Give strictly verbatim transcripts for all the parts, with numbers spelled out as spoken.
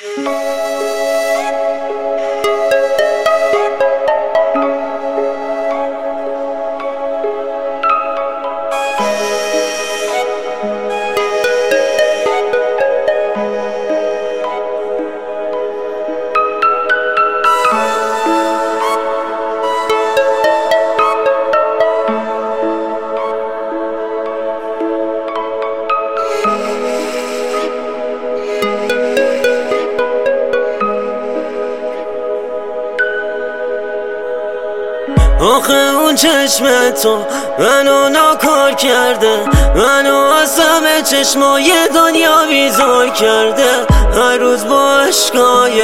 آخه اون چشم تو منو ناکار کرده، منو از همه چشمای دنیا بیزار کرده. هر روز با عشقای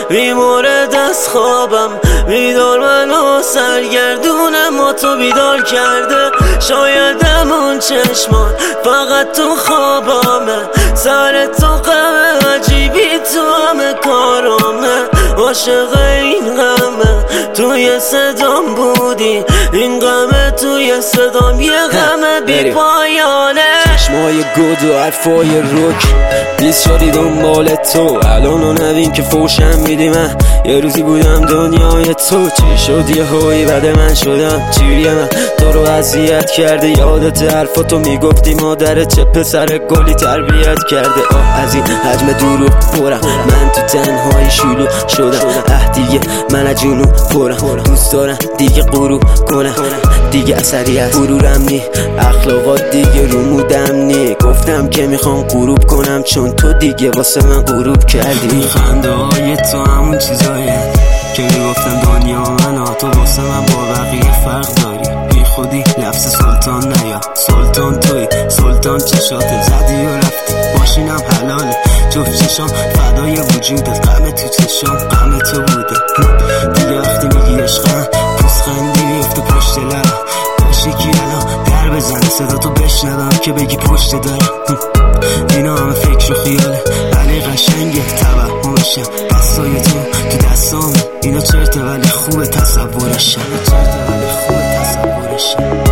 بیمورد از خوابم بیدار منو سرگردون ما تو بیدار کرده. شاید همون چشمان فقط تو خوابامه، سر تو غم عجیبی تو همه کارامه. عاشق این غمه توی صدام بودی، این غمه توی صدام یه غمه بی پایانه. چشمای گود و حرفای روک بیست شدی دنبال تو، الان رو نبین که فوشم میدی. من یه روزی بودم دنیای تو، چی شد یه هایی بعد من شدم چیه؟ من تو رو اذیت کرده، یادت حرفاتو میگفتی مادرت چه پسر گلی تربیت کرده. آه از این حجم دروغ پرم، من تو تنهایی شلوغ شدم. اه دیگه من از جنون پرم، دوست دارم دیگه غروب کنم، دیگه اثریت غرورم نی، اخلاقات دیگه رومودم نی. گفتم که میخوام غروب کنم چون تو دیگه واسه من غروب کردی. خنده های تو همون چیزایه که میگفتم دنیا من، تو واسه من با بقیه فرق داری. بی خودی لفظ سلطان نیا، سلطان توی سلطان چشات زدی و رفتی. ماشینم حلاله جفت چشام فدای وجودت، غم تو چشام غم تو بوده. دیگه وقتی میگی عشقم پوزخندی میفته پشت لبم، داشتی که الان در بزنه صدا تو بشنوم که بگی پشت دارم. اینا همه فکر و خیاله ولی قشنگه، توهمشم دستای تو تو دستامه. اینا چرته ولی خوبه تصورشم، چرته ولی خوبه تصورشم.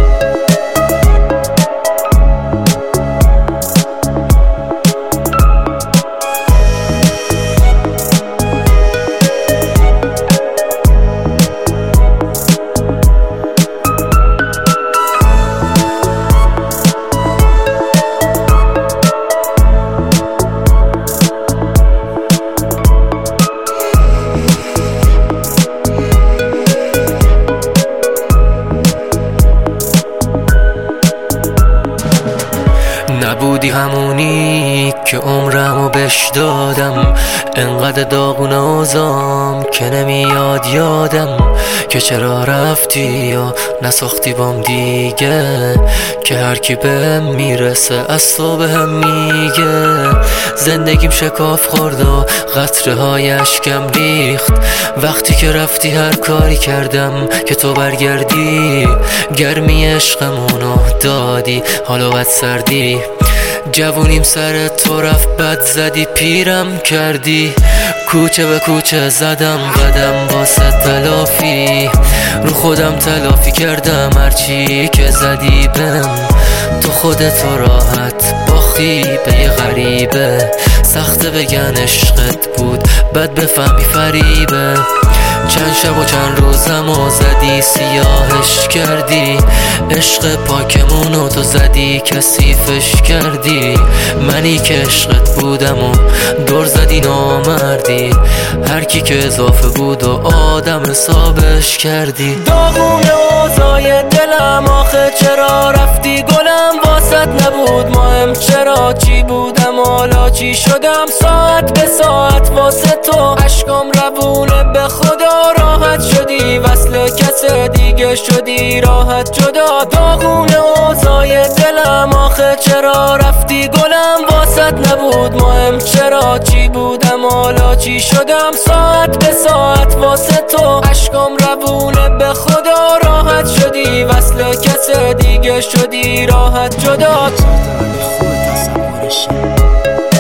نبودی همونی که عمرمو بش دادم، انقدر داغون اوزام که نمیاد یادم که چرا رفتی یا نساختی بام دیگه. که هر کی بهم میرسه از تو بهم میگه زندگیم شکاف خورد و قطره های اشکم ریخت. وقتی که رفتی هر کاری کردم که تو برگردی، گرمی عشقمونو دادی حالا بد سردی. جوونیم سر تو رفت بد زدی پیرم کردی، کوچه به کوچه زدم قدم واسه تلافی. رو خودم تلافی کردم هرچی که زدی بهم، تو خودت راحت باختی به یه غریبه. سخته بگن عشقت بود بد بفهمی فریبه. چند شب و چند روزم و زدی سیاهش کردی، عشق پاکمونو تو زدی کثیفش کردی. منی که عشقت بودم و دور زدی نامردی، هر کی که اضافه بود و آدم حسابش کردی. داغون اوضاع دلم آخه چرا رفتی گلم، واسط نبود مهم چرا چی بودم حالا چی شدم. ساعت به ساعت واسه تو اشکام روونه به خدا، راحت شدی وصل کس دیگه شدی راحت جدا. داغون اوضاع دلم آخه چرا رفتی گلم، واسط نبود مهم چرا چی بودم حالا چی شدم. ساعت به ساعت واسه تو اشکام روونه به خدا، راحت شدی وصل کس دیگه شدی راحت جدا.